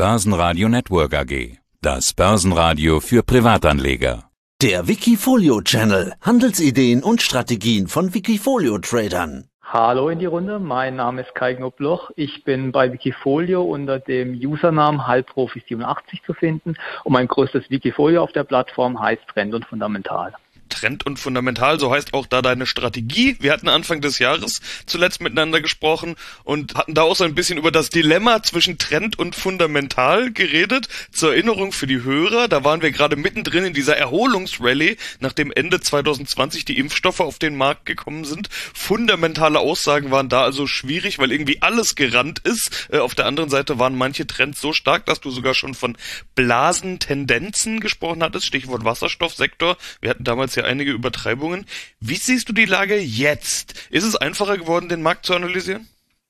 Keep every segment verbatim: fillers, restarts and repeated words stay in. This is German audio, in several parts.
Börsenradio Network A G. Das Börsenradio für Privatanleger. Der Wikifolio-Channel. Handelsideen und Strategien von Wikifolio-Tradern. Hallo in die Runde, mein Name ist Kai Knobloch. Ich bin bei Wikifolio unter dem Usernamen halbprofi siebenundachtzig zu finden und mein größtes Wikifolio auf der Plattform heißt Trend und Fundamental. Trend und Fundamental, so heißt auch da deine Strategie. Wir hatten Anfang des Jahres zuletzt miteinander gesprochen und hatten da auch so ein bisschen über das Dilemma zwischen Trend und Fundamental geredet. Zur Erinnerung für die Hörer, da waren wir gerade mittendrin in dieser Erholungsrallye, nachdem Ende zwanzig zwanzig die Impfstoffe auf den Markt gekommen sind. Fundamentale Aussagen waren da also schwierig, weil irgendwie alles gerannt ist. Äh, auf der anderen Seite waren manche Trends so stark, dass du sogar schon von Blasentendenzen gesprochen hattest, Stichwort Wasserstoffsektor. Wir hatten damals ja einige Übertreibungen. Wie siehst du die Lage jetzt? Ist es einfacher geworden, den Markt zu analysieren?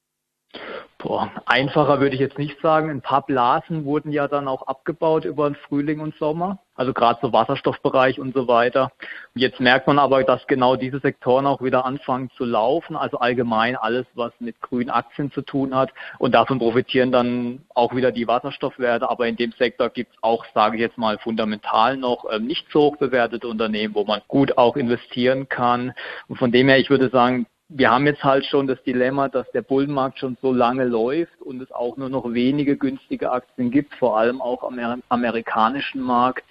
Boah, einfacher würde ich jetzt nicht sagen. Ein paar Blasen wurden ja dann auch abgebaut über den Frühling und Sommer. Also gerade so Wasserstoffbereich und so weiter. Jetzt merkt man aber, dass genau diese Sektoren auch wieder anfangen zu laufen. Also allgemein alles, was mit grünen Aktien zu tun hat. Und davon profitieren dann auch wieder die Wasserstoffwerte. Aber in dem Sektor gibt es auch, sage ich jetzt mal, fundamental noch ähm, nicht so hoch bewertete Unternehmen, wo man gut auch investieren kann. Und von dem her, ich würde sagen, wir haben jetzt halt schon das Dilemma, dass der Bullenmarkt schon so lange läuft und es auch nur noch wenige günstige Aktien gibt, vor allem auch am Amer- amerikanischen Markt.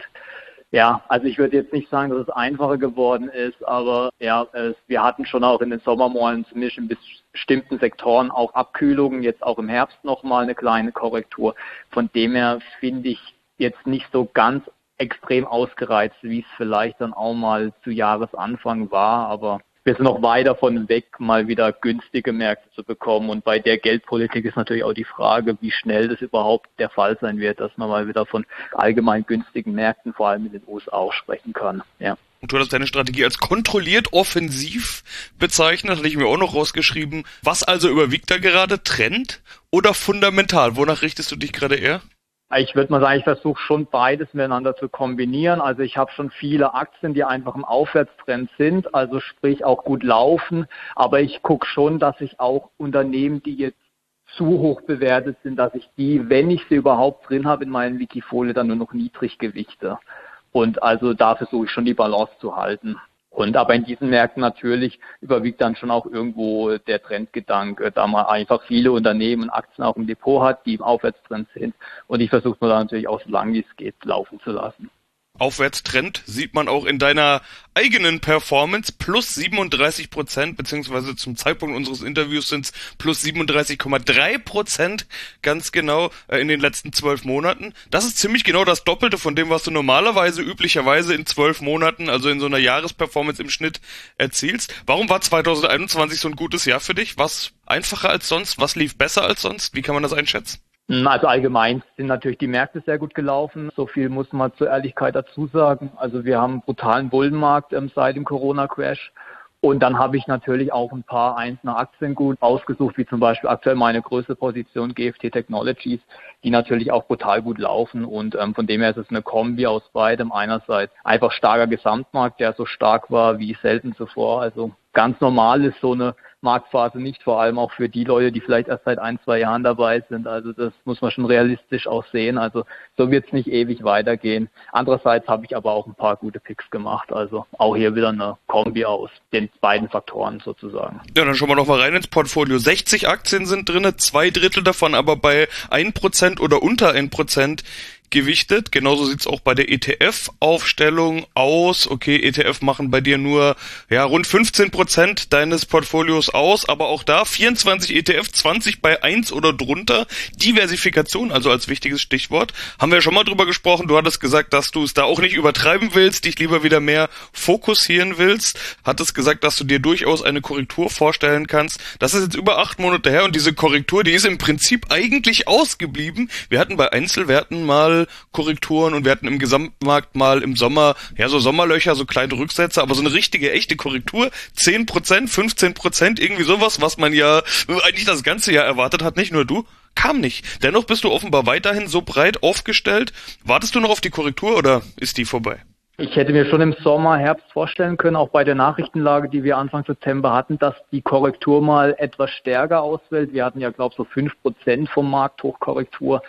Ja, also ich würde jetzt nicht sagen, dass es einfacher geworden ist, aber ja, es, wir hatten schon auch in den Sommermonaten zumindest in bestimmten Sektoren auch Abkühlungen, jetzt auch im Herbst nochmal eine kleine Korrektur. Von dem her finde ich jetzt nicht so ganz extrem ausgereizt, wie es vielleicht dann auch mal zu Jahresanfang war, aber wir sind noch weit davon weg, mal wieder günstige Märkte zu bekommen. Und bei der Geldpolitik ist natürlich auch die Frage, wie schnell das überhaupt der Fall sein wird, dass man mal wieder von allgemein günstigen Märkten, vor allem in den U S A, auch sprechen kann. Ja. Und du hast deine Strategie als kontrolliert offensiv bezeichnet, hatte ich mir auch noch rausgeschrieben. Was also überwiegt da gerade? Trend oder fundamental? Wonach richtest du dich gerade eher? Ich würde mal sagen, ich versuche schon beides miteinander zu kombinieren. Also ich habe schon viele Aktien, die einfach im Aufwärtstrend sind, also sprich auch gut laufen. Aber ich gucke schon, dass ich auch Unternehmen, die jetzt zu hoch bewertet sind, dass ich die, wenn ich sie überhaupt drin habe in meinen Wikifolio, dann nur noch niedrig gewichte. Und also da versuche ich schon die Balance zu halten. Und aber in diesen Märkten natürlich überwiegt dann schon auch irgendwo der Trendgedanke, da man einfach viele Unternehmen und Aktien auch im Depot hat, die im Aufwärtstrend sind. Und ich versuche es mir dann natürlich auch so lange wie es geht laufen zu lassen. Aufwärtstrend sieht man auch in deiner eigenen Performance, plus siebenunddreißig Prozent, beziehungsweise zum Zeitpunkt unseres Interviews sind es plus siebenunddreißig Komma drei Prozent, ganz genau äh, in den letzten zwölf Monaten. Das ist ziemlich genau das Doppelte von dem, was du normalerweise, üblicherweise in zwölf Monaten, also in so einer Jahresperformance im Schnitt erzielst. Warum war zwanzig einundzwanzig so ein gutes Jahr für dich? Was einfacher als sonst? Was lief besser als sonst? Wie kann man das einschätzen? Also allgemein sind natürlich die Märkte sehr gut gelaufen. So viel muss man zur Ehrlichkeit dazu sagen. Also wir haben einen brutalen Bullenmarkt ähm, seit dem Corona-Crash. Und dann habe ich natürlich auch ein paar einzelne Aktien gut ausgesucht, wie zum Beispiel aktuell meine größte Position G F T Technologies, die natürlich auch brutal gut laufen. Und ähm, von dem her ist es eine Kombi aus beidem. Einerseits einfach starker Gesamtmarkt, der so stark war wie selten zuvor. Also ganz normal ist so eine Marktphase nicht, vor allem auch für die Leute, die vielleicht erst seit ein, zwei Jahren dabei sind. Also das muss man schon realistisch auch sehen. Also so wird es nicht ewig weitergehen. Andererseits habe ich aber auch ein paar gute Picks gemacht. Also auch hier wieder eine Kombi aus den beiden Faktoren sozusagen. Ja, dann schauen wir noch mal rein ins Portfolio. sechzig Aktien sind drin, zwei Drittel davon aber bei ein Prozent oder unter ein Prozent gewichtet. Genauso sieht's auch bei der E T F-Aufstellung aus. Okay, E T F machen bei dir nur ja rund fünfzehn Prozent deines Portfolios aus, aber auch da vierundzwanzig E T F, zwanzig bei eins oder drunter. Diversifikation, also als wichtiges Stichwort. Haben wir ja schon mal drüber gesprochen. Du hattest gesagt, dass du es da auch nicht übertreiben willst, dich lieber wieder mehr fokussieren willst. Hattest gesagt, dass du dir durchaus eine Korrektur vorstellen kannst. Das ist jetzt über acht Monate her und diese Korrektur, die ist im Prinzip eigentlich ausgeblieben. Wir hatten bei Einzelwerten mal Korrekturen und wir hatten im Gesamtmarkt mal im Sommer, ja so Sommerlöcher, so kleine Rücksätze, aber so eine richtige, echte Korrektur, zehn Prozent, fünfzehn Prozent, irgendwie sowas, was man ja eigentlich das ganze Jahr erwartet hat, nicht nur du, kam nicht. Dennoch bist du offenbar weiterhin so breit aufgestellt. Wartest du noch auf die Korrektur oder ist die vorbei? Ich hätte mir schon im Sommer, Herbst vorstellen können, auch bei der Nachrichtenlage, die wir Anfang September hatten, dass die Korrektur mal etwas stärker ausfällt. Wir hatten ja, glaube ich, so fünf Prozent vom Markt Hochkorrektur.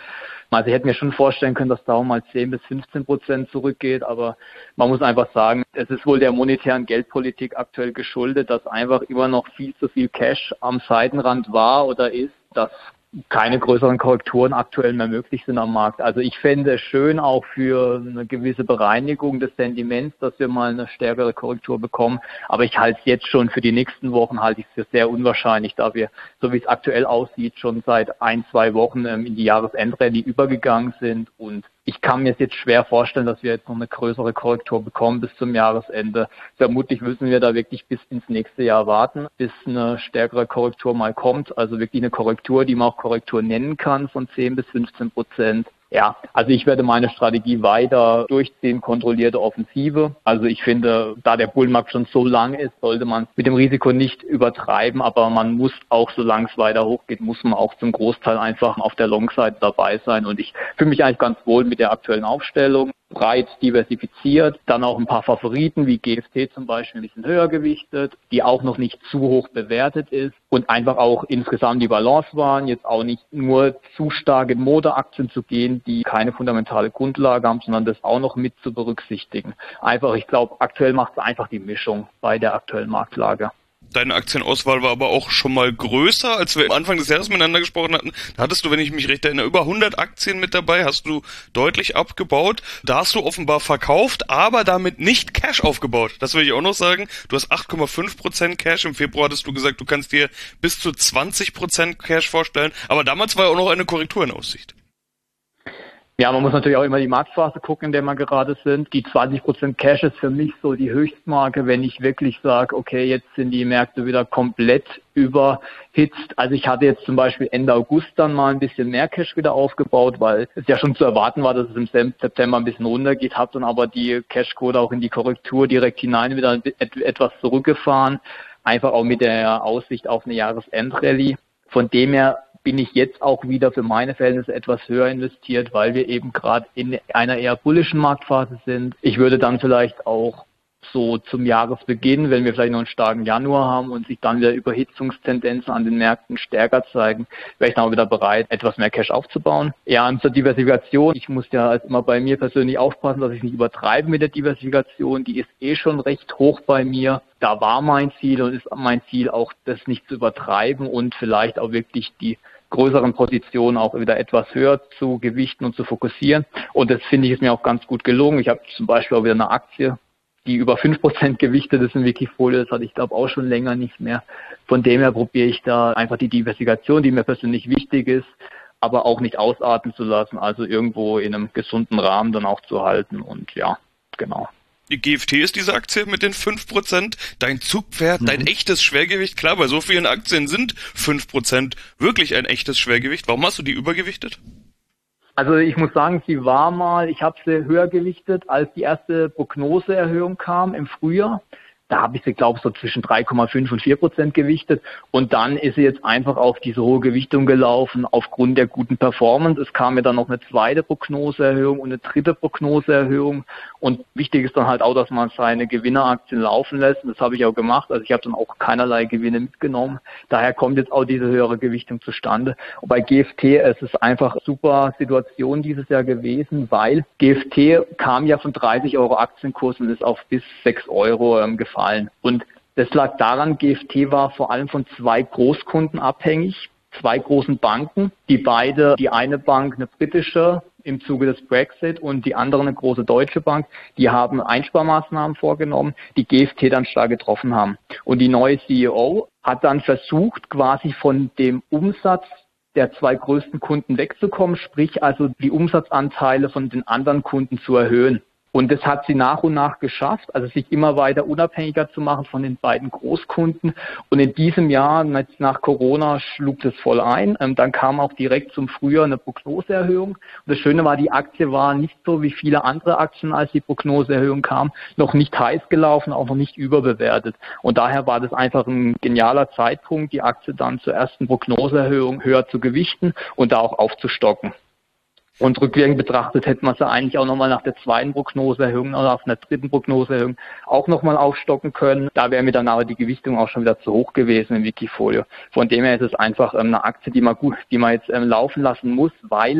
Also ich hätte mir schon vorstellen können, dass da auch mal zehn bis fünfzehn Prozent zurückgeht, aber man muss einfach sagen, es ist wohl der monetären Geldpolitik aktuell geschuldet, dass einfach immer noch viel zu viel Cash am Seitenrand war oder ist, dass keine größeren Korrekturen aktuell mehr möglich sind am Markt. Also ich fände es schön auch für eine gewisse Bereinigung des Sentiments, dass wir mal eine stärkere Korrektur bekommen. Aber ich halte es jetzt schon für die nächsten Wochen, halte ich es für sehr unwahrscheinlich, da wir, so wie es aktuell aussieht, schon seit ein, zwei Wochen in die Jahresendrallye übergegangen sind. Und ich kann mir jetzt schwer vorstellen, dass wir jetzt noch eine größere Korrektur bekommen bis zum Jahresende. Vermutlich müssen wir da wirklich bis ins nächste Jahr warten, bis eine stärkere Korrektur mal kommt. Also wirklich eine Korrektur, die man auch Korrektur nennen kann von zehn bis fünfzehn Prozent. Ja, also ich werde meine Strategie weiter durchziehen, kontrollierte Offensive. Also ich finde, da der Bullenmarkt schon so lang ist, sollte man mit dem Risiko nicht übertreiben, aber man muss auch, solange es weiter hochgeht, muss man auch zum Großteil einfach auf der Long-Seite dabei sein. Und ich fühle mich eigentlich ganz wohl mit der aktuellen Aufstellung, breit diversifiziert, dann auch ein paar Favoriten wie G F T zum Beispiel ein bisschen höher gewichtet, die auch noch nicht zu hoch bewertet ist und einfach auch insgesamt die Balance waren, jetzt auch nicht nur zu stark in Modeaktien zu gehen, die keine fundamentale Grundlage haben, sondern das auch noch mit zu berücksichtigen. Einfach, ich glaube, aktuell macht es einfach die Mischung bei der aktuellen Marktlage. Deine Aktienauswahl war aber auch schon mal größer, als wir Anfang des Jahres miteinander gesprochen hatten. Da hattest du, wenn ich mich recht erinnere, über hundert Aktien mit dabei, hast du deutlich abgebaut. Da hast du offenbar verkauft, aber damit nicht Cash aufgebaut. Das will ich auch noch sagen. Du hast acht Komma fünf Prozent Cash. Im Februar hattest du gesagt, du kannst dir bis zu zwanzig Prozent Cash vorstellen. Aber damals war ja auch noch eine Korrektur in Aussicht. Ja, man muss natürlich auch immer die Marktphase gucken, in der wir gerade sind. Die zwanzig Prozent Cash ist für mich so die Höchstmarke, wenn ich wirklich sage, okay, jetzt sind die Märkte wieder komplett überhitzt. Also ich hatte jetzt zum Beispiel Ende August dann mal ein bisschen mehr Cash wieder aufgebaut, weil es ja schon zu erwarten war, dass es im September ein bisschen runtergeht, habe dann aber die Cashquote auch in die Korrektur direkt hinein wieder etwas zurückgefahren, einfach auch mit der Aussicht auf eine Jahresendrallye. Von dem her bin ich jetzt auch wieder für meine Verhältnisse etwas höher investiert, weil wir eben gerade in einer eher bullischen Marktphase sind. Ich würde dann vielleicht auch so zum Jahresbeginn, wenn wir vielleicht noch einen starken Januar haben und sich dann wieder Überhitzungstendenzen an den Märkten stärker zeigen, wäre ich dann auch wieder bereit, etwas mehr Cash aufzubauen. Ja, und zur Diversifikation. Ich muss ja als immer bei mir persönlich aufpassen, dass ich nicht übertreibe mit der Diversifikation. Die ist eh schon recht hoch bei mir. Da war mein Ziel und ist mein Ziel auch, das nicht zu übertreiben und vielleicht auch wirklich die größeren Positionen auch wieder etwas höher zu gewichten und zu fokussieren. Und das finde ich ist mir auch ganz gut gelungen. Ich habe zum Beispiel auch wieder eine Aktie, die über fünf Prozent gewichtet ist in Wikifolio, das hatte ich glaube auch schon länger nicht mehr. Von dem her probiere ich da einfach die Diversifikation, die mir persönlich wichtig ist, aber auch nicht ausarten zu lassen, also irgendwo in einem gesunden Rahmen dann auch zu halten und ja, genau. Die G F T ist diese Aktie mit den fünf Prozent, dein Zugpferd, mhm. dein echtes Schwergewicht. Klar, bei so vielen Aktien sind fünf Prozent wirklich ein echtes Schwergewicht. Warum hast du die übergewichtet? Also ich muss sagen, sie war mal, ich habe sie höher gewichtet, als die erste Prognoseerhöhung kam im Frühjahr. Da habe ich sie, glaube ich, so zwischen drei Komma fünf und vier Prozent gewichtet. Und dann ist sie jetzt einfach auf diese hohe Gewichtung gelaufen aufgrund der guten Performance. Es kam ja dann noch eine zweite Prognoseerhöhung und eine dritte Prognoseerhöhung. Und wichtig ist dann halt auch, dass man seine Gewinneraktien laufen lässt. Und das habe ich auch gemacht. Also ich habe dann auch keinerlei Gewinne mitgenommen. Daher kommt jetzt auch diese höhere Gewichtung zustande. Und bei G F T es ist einfach eine super Situation dieses Jahr gewesen, weil G F T kam ja von dreißig Euro Aktienkurs und ist auf bis sechs Euro ähm, gefallen. Und das lag daran, G F T war vor allem von zwei Großkunden abhängig, zwei großen Banken, die beide, die eine Bank eine britische im Zuge des Brexit und die andere eine große deutsche Bank, die haben Einsparmaßnahmen vorgenommen, die G F T dann stark getroffen haben. Und die neue C E O hat dann versucht, quasi von dem Umsatz der zwei größten Kunden wegzukommen, sprich also die Umsatzanteile von den anderen Kunden zu erhöhen. Und das hat sie nach und nach geschafft, also sich immer weiter unabhängiger zu machen von den beiden Großkunden. Und in diesem Jahr, nach Corona, schlug das voll ein. Dann kam auch direkt zum Frühjahr eine Prognoseerhöhung. Und das Schöne war, die Aktie war nicht so wie viele andere Aktien, als die Prognoseerhöhung kam, noch nicht heiß gelaufen, auch noch nicht überbewertet. Und daher war das einfach ein genialer Zeitpunkt, die Aktie dann zur ersten Prognoseerhöhung höher zu gewichten und da auch aufzustocken. Und rückwirkend betrachtet hätte man sie eigentlich auch nochmal nach der zweiten Prognoseerhöhung oder auf einer dritten Prognoseerhöhung auch nochmal aufstocken können. Da wäre mir dann aber die Gewichtung auch schon wieder zu hoch gewesen im Wikifolio. Von dem her ist es einfach eine Aktie, die man gut, die man jetzt laufen lassen muss, weil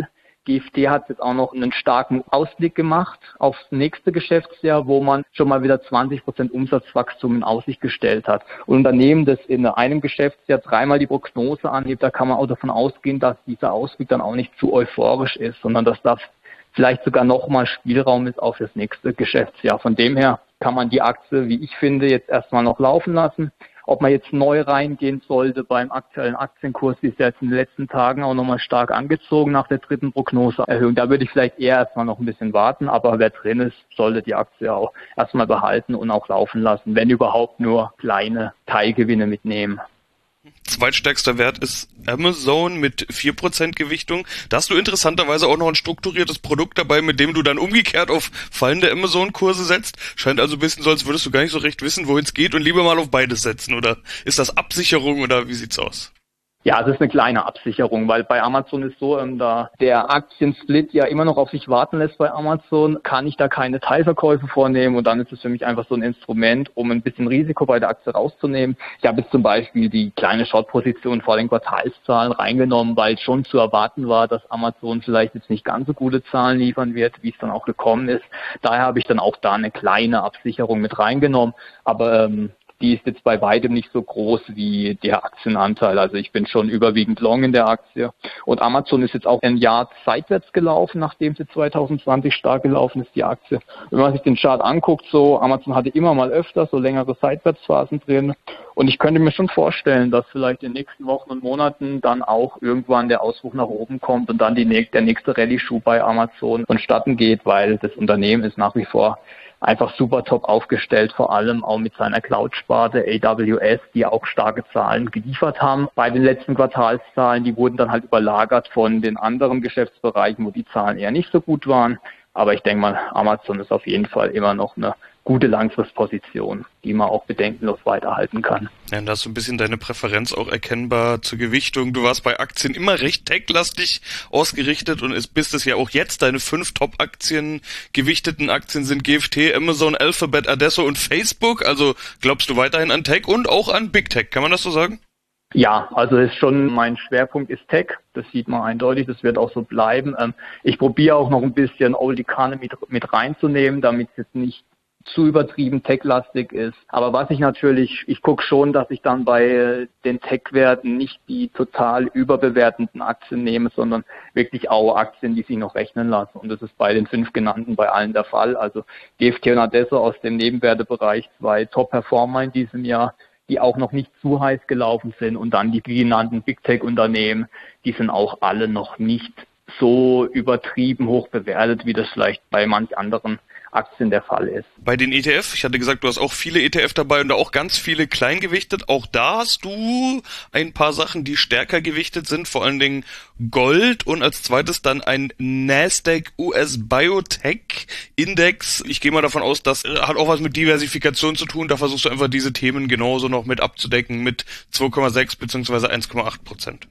G F T hat jetzt auch noch einen starken Ausblick gemacht aufs nächste Geschäftsjahr, wo man schon mal wieder zwanzig Prozent Umsatzwachstum in Aussicht gestellt hat. Und ein Unternehmen, das in einem Geschäftsjahr dreimal die Prognose angibt, da kann man auch davon ausgehen, dass dieser Ausblick dann auch nicht zu euphorisch ist, sondern dass das vielleicht sogar nochmal Spielraum ist auch fürs nächste Geschäftsjahr. Von dem her kann man die Aktie, wie ich finde, jetzt erstmal noch laufen lassen. Ob man jetzt neu reingehen sollte beim aktuellen Aktienkurs, die ist ja jetzt in den letzten Tagen auch nochmal stark angezogen nach der dritten Prognoseerhöhung. Da würde ich vielleicht eher erstmal noch ein bisschen warten, aber wer drin ist, sollte die Aktie auch erstmal behalten und auch laufen lassen, wenn überhaupt nur kleine Teilgewinne mitnehmen. Zweitstärkster Wert ist Amazon mit vier Prozent Gewichtung. Da hast du interessanterweise auch noch ein strukturiertes Produkt dabei, mit dem du dann umgekehrt auf fallende Amazon-Kurse setzt. Scheint also ein bisschen so, als würdest du gar nicht so recht wissen, wohin es geht und lieber mal auf beides setzen. Oder ist das Absicherung oder wie sieht's aus? Ja, es ist eine kleine Absicherung, weil bei Amazon ist so, ähm, da der Aktiensplit ja immer noch auf sich warten lässt bei Amazon, kann ich da keine Teilverkäufe vornehmen und dann ist es für mich einfach so ein Instrument, um ein bisschen Risiko bei der Aktie rauszunehmen. Ich habe jetzt zum Beispiel die kleine Short-Position vor den Quartalszahlen reingenommen, weil schon zu erwarten war, dass Amazon vielleicht jetzt nicht ganz so gute Zahlen liefern wird, wie es dann auch gekommen ist. Daher habe ich dann auch da eine kleine Absicherung mit reingenommen, aber ähm, die ist jetzt bei weitem nicht so groß wie der Aktienanteil. Also ich bin schon überwiegend long in der Aktie. Und Amazon ist jetzt auch ein Jahr seitwärts gelaufen, nachdem sie zwanzig zwanzig stark gelaufen ist, die Aktie. Wenn man sich den Chart anguckt, so Amazon hatte immer mal öfter so längere Seitwärtsphasen drin. Und ich könnte mir schon vorstellen, dass vielleicht in den nächsten Wochen und Monaten dann auch irgendwann der Ausbruch nach oben kommt und dann die, der nächste Rallye-Schub bei Amazon vonstatten geht, weil das Unternehmen ist nach wie vor einfach super top aufgestellt, vor allem auch mit seiner Cloud-Sparte A W S, die auch starke Zahlen geliefert haben. Bei den letzten Quartalszahlen, die wurden dann halt überlagert von den anderen Geschäftsbereichen, wo die Zahlen eher nicht so gut waren. Aber ich denke mal, Amazon ist auf jeden Fall immer noch eine gute Langfristposition, die man auch bedenkenlos weiterhalten kann. Ja, und da hast du ein bisschen deine Präferenz auch erkennbar zur Gewichtung. Du warst bei Aktien immer recht tech-lastig ausgerichtet und es bist es ja auch jetzt. Deine fünf Top-Aktien, gewichteten Aktien sind G F T, Amazon, Alphabet, Adesso und Facebook. Also glaubst du weiterhin an Tech und auch an Big Tech. Kann man das so sagen? Ja, also ist schon mein Schwerpunkt ist Tech. Das sieht man eindeutig. Das wird auch so bleiben. Ich probiere auch noch ein bisschen Old Economy mit reinzunehmen, damit es jetzt nicht zu übertrieben tech-lastig ist. Aber was ich natürlich, ich gucke schon, dass ich dann bei den Tech-Werten nicht die total überbewertenden Aktien nehme, sondern wirklich auch Aktien, die sich noch rechnen lassen. Und das ist bei den fünf genannten bei allen der Fall. Also G F T und Adesso aus dem Nebenwertebereich, zwei Top-Performer in diesem Jahr, die auch noch nicht zu heiß gelaufen sind. Und dann die genannten Big Tech-Unternehmen, die sind auch alle noch nicht so übertrieben hoch bewertet, wie das vielleicht bei manch anderen Aktien der Fall ist. Bei den E T F, ich hatte gesagt, du hast auch viele E T F dabei und da auch ganz viele kleingewichtet. Auch da hast du ein paar Sachen, die stärker gewichtet sind, vor allen Dingen Gold und als zweites dann ein Nasdaq U S Biotech Index. Ich gehe mal davon aus, das hat auch was mit Diversifikation zu tun. Da versuchst du einfach diese Themen genauso noch mit abzudecken mit zwei Komma sechs beziehungsweise eins Komma acht Prozent.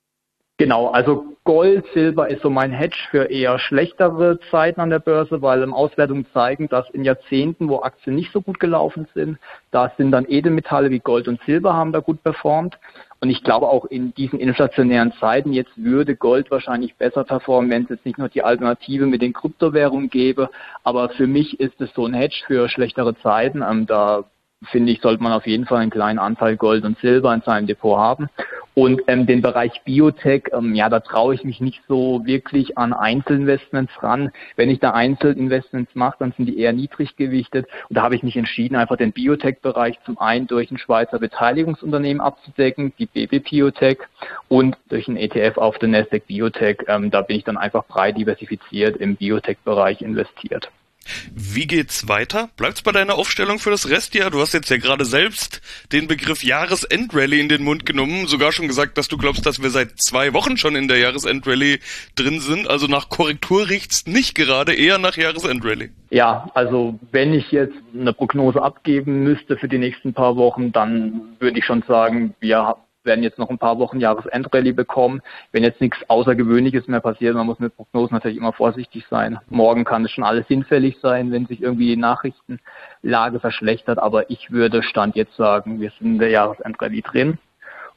Genau, also Gold, Silber ist so mein Hedge für eher schlechtere Zeiten an der Börse, weil Auswertungen zeigen, dass in Jahrzehnten, wo Aktien nicht so gut gelaufen sind, da sind dann Edelmetalle wie Gold und Silber haben da gut performt. Und ich glaube auch in diesen inflationären Zeiten, jetzt würde Gold wahrscheinlich besser performen, wenn es jetzt nicht nur die Alternative mit den Kryptowährungen gäbe. Aber für mich ist es so ein Hedge für schlechtere Zeiten. Ähm, da finde ich, sollte man auf jeden Fall einen kleinen Anteil Gold und Silber in seinem Depot haben. Und ähm, den Bereich Biotech, ähm, ja, da traue ich mich nicht so wirklich an Einzelinvestments ran. Wenn ich da Einzelinvestments mache, dann sind die eher niedrig gewichtet. Und da habe ich mich entschieden, einfach den Biotech-Bereich zum einen durch ein Schweizer Beteiligungsunternehmen abzudecken, die B B Biotech, und durch ein E T F auf den Nasdaq Biotech. Ähm, da bin ich dann einfach breit diversifiziert im Biotech-Bereich investiert. Wie geht's weiter? Bleibt's bei deiner Aufstellung für das Restjahr? Du hast jetzt ja gerade selbst den Begriff Jahresendrallye in den Mund genommen, sogar schon gesagt, dass du glaubst, dass wir seit zwei Wochen schon in der Jahresendrallye drin sind. Also nach Korrektur riecht's nicht gerade, eher nach Jahresendrallye. Ja, also wenn ich jetzt eine Prognose abgeben müsste für die nächsten paar Wochen, dann würde ich schon sagen, wir werden jetzt noch ein paar Wochen Jahresendrallye bekommen. Wenn jetzt nichts Außergewöhnliches mehr passiert, man muss mit Prognosen natürlich immer vorsichtig sein. Morgen kann es schon alles hinfällig sein, wenn sich irgendwie die Nachrichtenlage verschlechtert. Aber ich würde Stand jetzt sagen, wir sind in der Jahresendrallye drin.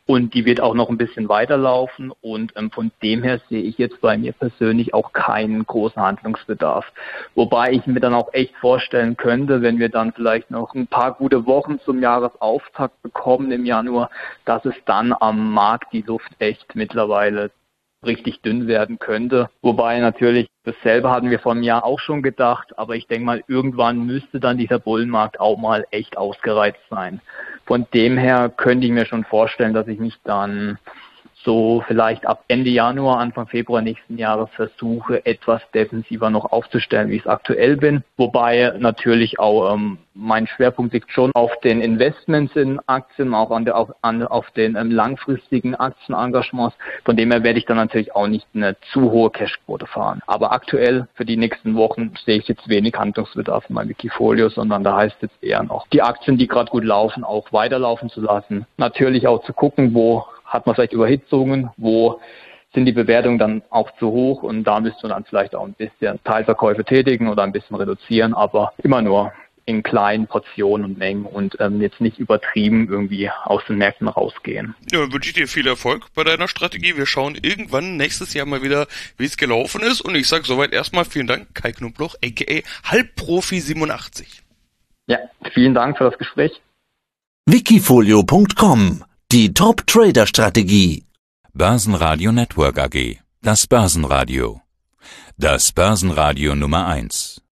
und die wird auch noch ein bisschen weiterlaufen und ähm, von dem her sehe ich jetzt bei mir persönlich auch keinen großen Handlungsbedarf. Wobei ich mir dann auch echt vorstellen könnte, wenn wir dann vielleicht noch ein paar gute Wochen zum Jahresauftakt bekommen im Januar, dass es dann am Markt die Luft echt mittlerweile richtig dünn werden könnte. Wobei natürlich, dasselbe hatten wir vor einem Jahr auch schon gedacht, aber ich denke mal, irgendwann müsste dann dieser Bullenmarkt auch mal echt ausgereizt sein. Von dem her könnte ich mir schon vorstellen, dass ich mich dann so vielleicht ab Ende Januar, Anfang Februar nächsten Jahres versuche, etwas defensiver noch aufzustellen, wie ich es aktuell bin. Wobei natürlich auch ähm, mein Schwerpunkt liegt schon auf den Investments in Aktien, auch an der, auf, an, auf den ähm, langfristigen Aktienengagements. Von dem her werde ich dann natürlich auch nicht eine zu hohe Cashquote fahren. Aber aktuell für die nächsten Wochen sehe ich jetzt wenig Handlungsbedarf in meinem Wikifolio, sondern da heißt es jetzt eher noch, die Aktien, die gerade gut laufen, auch weiterlaufen zu lassen. Natürlich auch zu gucken, wo hat man vielleicht Überhitzungen, wo sind die Bewertungen dann auch zu hoch und da müsste man dann vielleicht auch ein bisschen Teilverkäufe tätigen oder ein bisschen reduzieren, aber immer nur in kleinen Portionen und Mengen und ähm, jetzt nicht übertrieben irgendwie aus den Märkten rausgehen. Ja, dann wünsche ich dir viel Erfolg bei deiner Strategie. Wir schauen irgendwann nächstes Jahr mal wieder, wie es gelaufen ist und ich sage soweit erstmal vielen Dank, Kai Knoblauch, aka Halbprofi siebenundachtzig. Ja, vielen Dank für das Gespräch. Wikifolio Punkt com, die Top-Trader-Strategie. Börsenradio Network A G. Das Börsenradio. Das Börsenradio Nummer eins.